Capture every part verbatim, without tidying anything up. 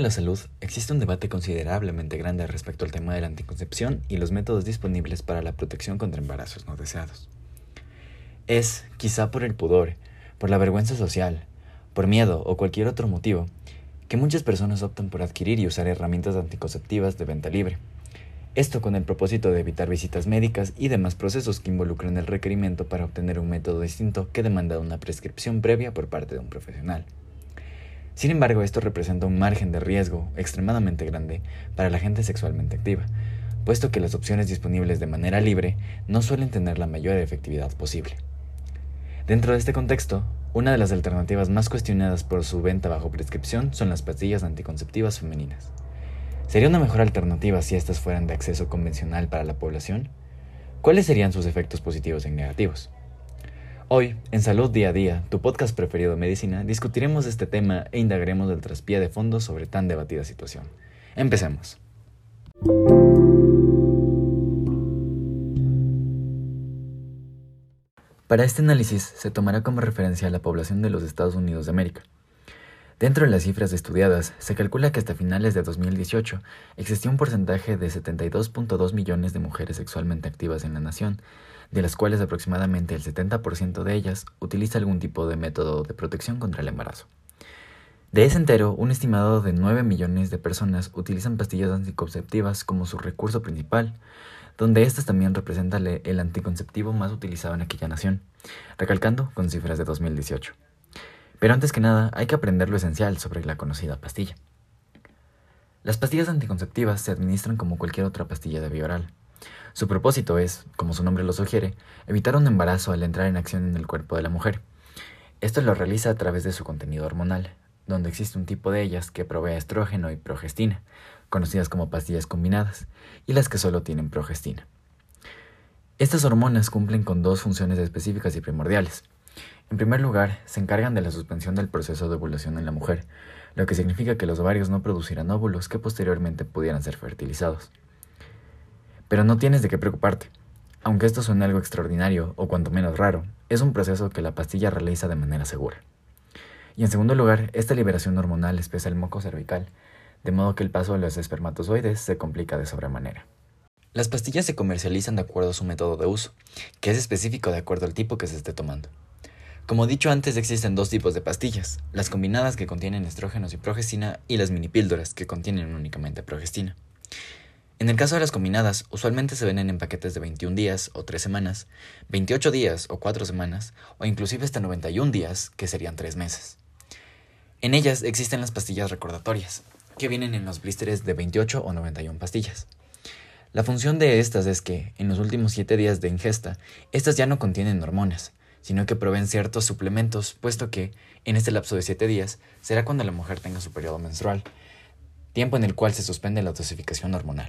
la salud, existe un debate considerablemente grande respecto al tema de la anticoncepción y los métodos disponibles para la protección contra embarazos no deseados. Es, quizá por el pudor, por la vergüenza social, por miedo o cualquier otro motivo, que muchas personas optan por adquirir y usar herramientas anticonceptivas de venta libre. Esto con el propósito de evitar visitas médicas y demás procesos que involucran el requerimiento para obtener un método distinto que demanda una prescripción previa por parte de un profesional. Sin embargo, esto representa un margen de riesgo extremadamente grande para la gente sexualmente activa, puesto que las opciones disponibles de manera libre no suelen tener la mayor efectividad posible. Dentro de este contexto, una de las alternativas más cuestionadas por su venta bajo prescripción son las pastillas anticonceptivas femeninas. ¿Sería una mejor alternativa si estas fueran de acceso convencional para la población? ¿Cuáles serían sus efectos positivos y negativos? Hoy, en Salud Día a Día, tu podcast preferido de medicina, discutiremos este tema e indagaremos del traspié de fondo sobre tan debatida situación. Empecemos. Para este análisis se tomará como referencia a la población de los Estados Unidos de América. Dentro de las cifras estudiadas, se calcula que hasta finales de dos mil dieciocho existía un porcentaje de setenta y dos punto dos millones de mujeres sexualmente activas en la nación, de las cuales aproximadamente el setenta por ciento de ellas utiliza algún tipo de método de protección contra el embarazo. De ese entero, un estimado de nueve millones de personas utilizan pastillas anticonceptivas como su recurso principal, donde estas también representan el anticonceptivo más utilizado en aquella nación, recalcando con cifras de dos mil dieciocho. Pero antes que nada, hay que aprender lo esencial sobre la conocida pastilla. Las pastillas anticonceptivas se administran como cualquier otra pastilla de vía oral. Su propósito es, como su nombre lo sugiere, evitar un embarazo al entrar en acción en el cuerpo de la mujer. Esto lo realiza a través de su contenido hormonal, donde existe un tipo de ellas que provee estrógeno y progestina, conocidas como pastillas combinadas, y las que solo tienen progestina. Estas hormonas cumplen con dos funciones específicas y primordiales. En primer lugar, se encargan de la suspensión del proceso de ovulación en la mujer, lo que significa que los ovarios no producirán óvulos que posteriormente pudieran ser fertilizados. Pero no tienes de qué preocuparte. Aunque esto suene algo extraordinario o cuanto menos raro, es un proceso que la pastilla realiza de manera segura. Y en segundo lugar, esta liberación hormonal espesa el moco cervical, de modo que el paso a los espermatozoides se complica de sobremanera. Las pastillas se comercializan de acuerdo a su método de uso, que es específico de acuerdo al tipo que se esté tomando. Como dicho antes, existen dos tipos de pastillas, las combinadas que contienen estrógenos y progestina y las minipíldoras que contienen únicamente progestina. En el caso de las combinadas, usualmente se venden en paquetes de veintiún días o tres semanas, veintiocho días o cuatro semanas, o inclusive hasta noventa y un días, que serían tres meses. En ellas existen las pastillas recordatorias, que vienen en los blísteres de veintiocho o noventa y una pastillas. La función de estas es que, en los últimos siete días de ingesta, estas ya no contienen hormonas, sino que proveen ciertos suplementos, puesto que, en este lapso de siete días, será cuando la mujer tenga su periodo menstrual, tiempo en el cual se suspende la dosificación hormonal.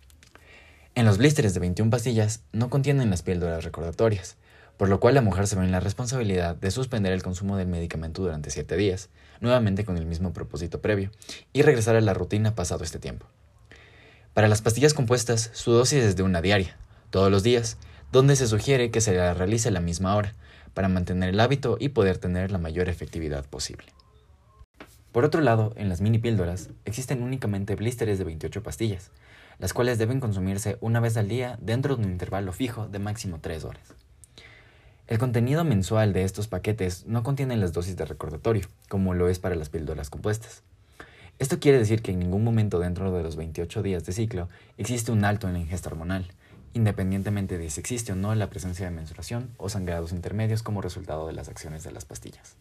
En los blísteres de veintiuna pastillas no contienen las píldoras recordatorias, por lo cual la mujer se ve en la responsabilidad de suspender el consumo del medicamento durante siete días, nuevamente con el mismo propósito previo, y regresar a la rutina pasado este tiempo. Para las pastillas compuestas, su dosis es de una diaria, todos los días, donde se sugiere que se la realice a la misma hora, para mantener el hábito y poder tener la mayor efectividad posible. Por otro lado, en las mini píldoras existen únicamente blísteres de veintiocho pastillas, las cuales deben consumirse una vez al día dentro de un intervalo fijo de máximo tres horas. El contenido mensual de estos paquetes no contiene las dosis de recordatorio, como lo es para las píldoras compuestas. Esto quiere decir que en ningún momento dentro de los veintiocho días de ciclo existe un alto en la ingesta hormonal, independientemente de si existe o no la presencia de menstruación o sangrados intermedios como resultado de las acciones de las pastillas.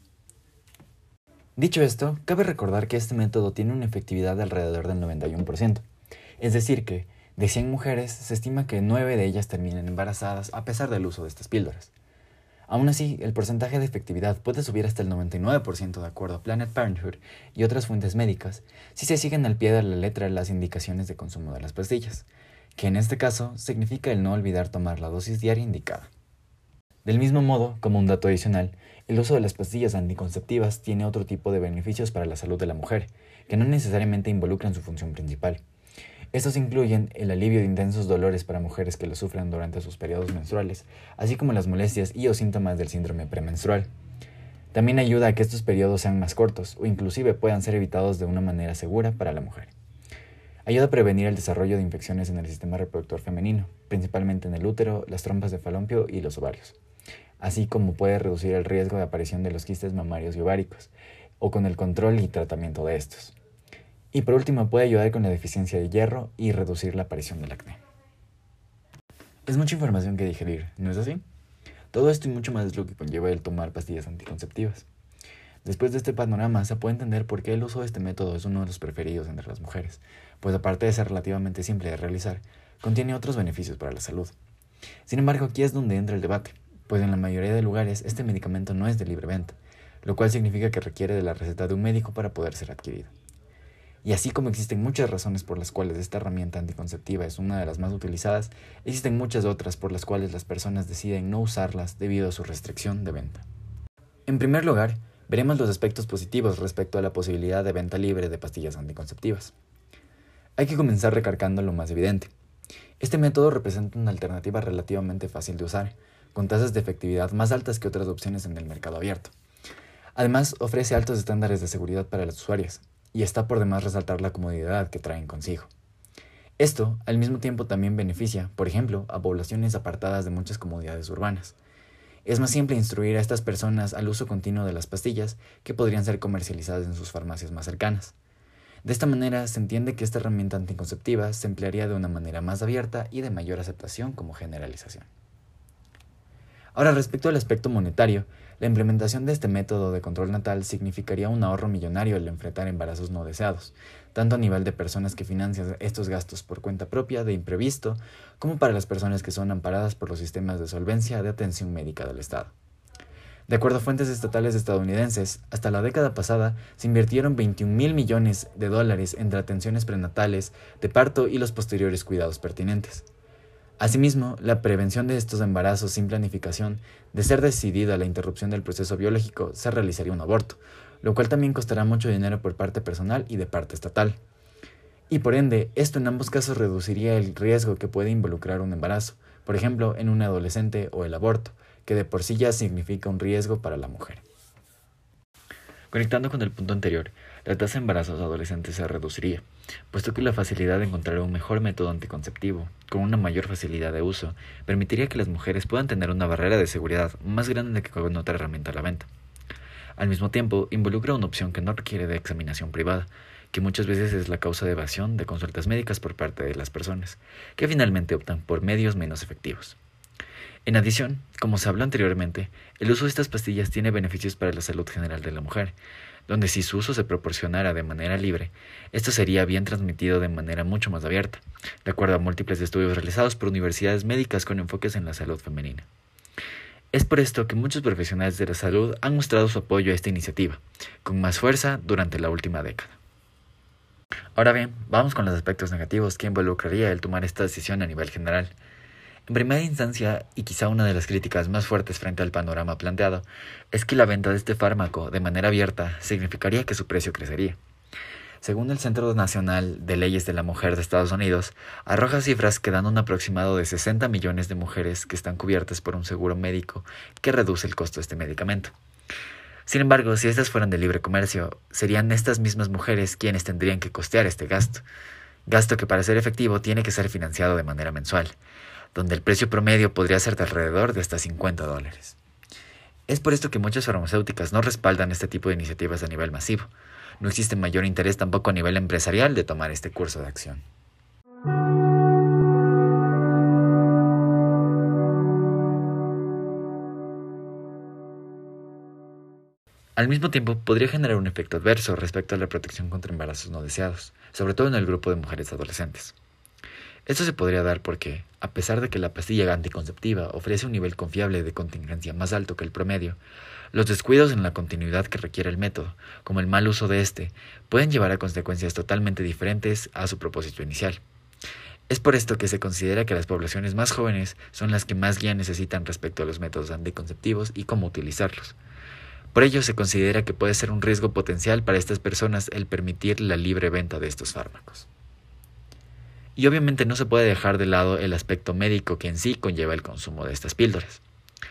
Dicho esto, cabe recordar que este método tiene una efectividad de alrededor del noventa y uno por ciento, es decir que, de cien mujeres, se estima que nueve de ellas terminen embarazadas a pesar del uso de estas píldoras. Aún así, el porcentaje de efectividad puede subir hasta el noventa y nueve por ciento de acuerdo a Planned Parenthood y otras fuentes médicas si se siguen al pie de la letra las indicaciones de consumo de las pastillas, que en este caso significa el no olvidar tomar la dosis diaria indicada. Del mismo modo, como un dato adicional, el uso de las pastillas anticonceptivas tiene otro tipo de beneficios para la salud de la mujer, que no necesariamente involucran su función principal. Estos incluyen el alivio de intensos dolores para mujeres que lo sufren durante sus periodos menstruales, así como las molestias y o síntomas del síndrome premenstrual. También ayuda a que estos periodos sean más cortos o inclusive puedan ser evitados de una manera segura para la mujer. Ayuda a prevenir el desarrollo de infecciones en el sistema reproductor femenino, principalmente en el útero, las trompas de falopio y los ovarios, así como puede reducir el riesgo de aparición de los quistes mamarios y ováricos, o con el control y tratamiento de estos. Y por último, puede ayudar con la deficiencia de hierro y reducir la aparición del acné. Es mucha información que digerir, ¿no es así? Todo esto y mucho más es lo que conlleva el tomar pastillas anticonceptivas. Después de este panorama, se puede entender por qué el uso de este método es uno de los preferidos entre las mujeres, pues aparte de ser relativamente simple de realizar, contiene otros beneficios para la salud. Sin embargo, aquí es donde entra el debate, pues en la mayoría de lugares este medicamento no es de libre venta, lo cual significa que requiere de la receta de un médico para poder ser adquirido. Y así como existen muchas razones por las cuales esta herramienta anticonceptiva es una de las más utilizadas, existen muchas otras por las cuales las personas deciden no usarlas debido a su restricción de venta. En primer lugar, veremos los aspectos positivos respecto a la posibilidad de venta libre de pastillas anticonceptivas. Hay que comenzar recargando lo más evidente. Este método representa una alternativa relativamente fácil de usar, con tasas de efectividad más altas que otras opciones en el mercado abierto. Además, ofrece altos estándares de seguridad para las usuarias, y está por demás resaltar la comodidad que traen consigo. Esto, al mismo tiempo, también beneficia, por ejemplo, a poblaciones apartadas de muchas comodidades urbanas. Es más simple instruir a estas personas al uso continuo de las pastillas que podrían ser comercializadas en sus farmacias más cercanas. De esta manera, se entiende que esta herramienta anticonceptiva se emplearía de una manera más abierta y de mayor aceptación como generalización. Ahora, respecto al aspecto monetario, la implementación de este método de control natal significaría un ahorro millonario al enfrentar embarazos no deseados, tanto a nivel de personas que financian estos gastos por cuenta propia de imprevisto, como para las personas que son amparadas por los sistemas de solvencia de atención médica del Estado. De acuerdo a fuentes estatales estadounidenses, hasta la década pasada se invirtieron veintiún mil millones de dólares entre atenciones prenatales, de parto y los posteriores cuidados pertinentes. Asimismo, la prevención de estos embarazos sin planificación, de ser decidida la interrupción del proceso biológico, se realizaría un aborto, lo cual también costará mucho dinero por parte personal y de parte estatal. Y por ende, esto en ambos casos reduciría el riesgo que puede involucrar un embarazo, por ejemplo, en un adolescente o el aborto, que de por sí ya significa un riesgo para la mujer. Conectando con el punto anterior, la tasa de embarazos adolescentes se reduciría, puesto que la facilidad de encontrar un mejor método anticonceptivo, con una mayor facilidad de uso, permitiría que las mujeres puedan tener una barrera de seguridad más grande que con otra herramienta a la venta. Al mismo tiempo, involucra una opción que no requiere de examinación privada, que muchas veces es la causa de evasión de consultas médicas por parte de las personas, que finalmente optan por medios menos efectivos. En adición, como se habló anteriormente, el uso de estas pastillas tiene beneficios para la salud general de la mujer, donde si su uso se proporcionara de manera libre, esto sería bien transmitido de manera mucho más abierta, de acuerdo a múltiples estudios realizados por universidades médicas con enfoques en la salud femenina. Es por esto que muchos profesionales de la salud han mostrado su apoyo a esta iniciativa, con más fuerza durante la última década. Ahora bien, vamos con los aspectos negativos que involucraría el tomar esta decisión a nivel general. En primera instancia, y quizá una de las críticas más fuertes frente al panorama planteado, es que la venta de este fármaco de manera abierta significaría que su precio crecería. Según el Centro Nacional de Leyes de la Mujer de Estados Unidos, arroja cifras que dan un aproximado de sesenta millones de mujeres que están cubiertas por un seguro médico que reduce el costo de este medicamento. Sin embargo, si estas fueran de libre comercio, serían estas mismas mujeres quienes tendrían que costear este gasto, gasto que para ser efectivo tiene que ser financiado de manera mensual, donde el precio promedio podría ser de alrededor de hasta cincuenta dólares. Es por esto que muchas farmacéuticas no respaldan este tipo de iniciativas a nivel masivo. No existe mayor interés tampoco a nivel empresarial de tomar este curso de acción. Al mismo tiempo, podría generar un efecto adverso respecto a la protección contra embarazos no deseados, sobre todo en el grupo de mujeres adolescentes. Esto se podría dar porque, a pesar de que la pastilla anticonceptiva ofrece un nivel confiable de contingencia más alto que el promedio, los descuidos en la continuidad que requiere el método, como el mal uso de este, pueden llevar a consecuencias totalmente diferentes a su propósito inicial. Es por esto que se considera que las poblaciones más jóvenes son las que más guía necesitan respecto a los métodos anticonceptivos y cómo utilizarlos. Por ello, se considera que puede ser un riesgo potencial para estas personas el permitir la libre venta de estos fármacos. Y obviamente no se puede dejar de lado el aspecto médico que en sí conlleva el consumo de estas píldoras.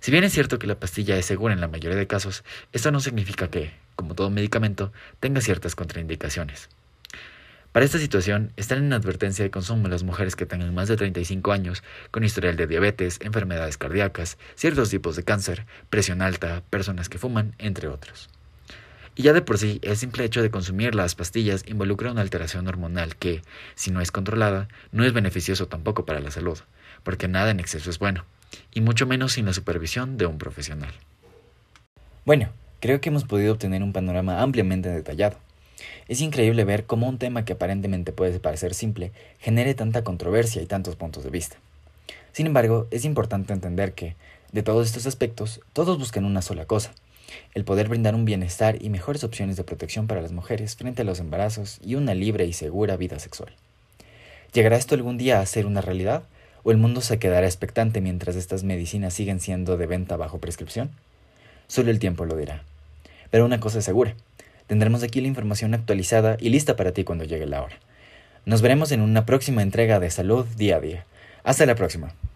Si bien es cierto que la pastilla es segura en la mayoría de casos, esto no significa que, como todo medicamento, tenga ciertas contraindicaciones. Para esta situación, están en advertencia de consumo las mujeres que tengan más de treinta y cinco años, con historial de diabetes, enfermedades cardíacas, ciertos tipos de cáncer, presión alta, personas que fuman, entre otros. Y ya de por sí, el simple hecho de consumir las pastillas involucra una alteración hormonal que, si no es controlada, no es beneficioso tampoco para la salud, porque nada en exceso es bueno, y mucho menos sin la supervisión de un profesional. Bueno, creo que hemos podido obtener un panorama ampliamente detallado. Es increíble ver cómo un tema que aparentemente puede parecer simple genere tanta controversia y tantos puntos de vista. Sin embargo, es importante entender que, de todos estos aspectos, todos buscan una sola cosa: el poder brindar un bienestar y mejores opciones de protección para las mujeres frente a los embarazos y una libre y segura vida sexual. ¿Llegará esto algún día a ser una realidad? ¿O el mundo se quedará expectante mientras estas medicinas siguen siendo de venta bajo prescripción? Solo el tiempo lo dirá. Pero una cosa es segura: tendremos aquí la información actualizada y lista para ti cuando llegue la hora. Nos veremos en una próxima entrega de Salud Día a Día. Hasta la próxima.